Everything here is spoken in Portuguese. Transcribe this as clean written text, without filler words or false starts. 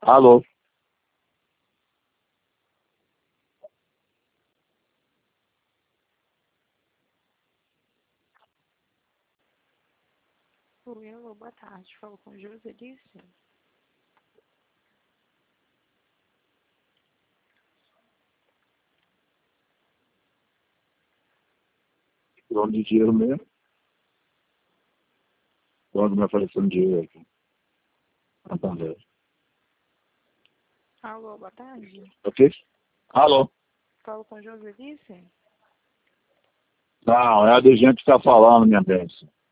Alô? Oi, alô, boa tarde. Falo com Joselice. Onde de dinheiro mesmo? Quando me aparecendo dinheiro aqui? Santander. Alô, boa tarde. Ok? Alô? Falo com Joselice. Não, é a de gente que está falando, minha bênção.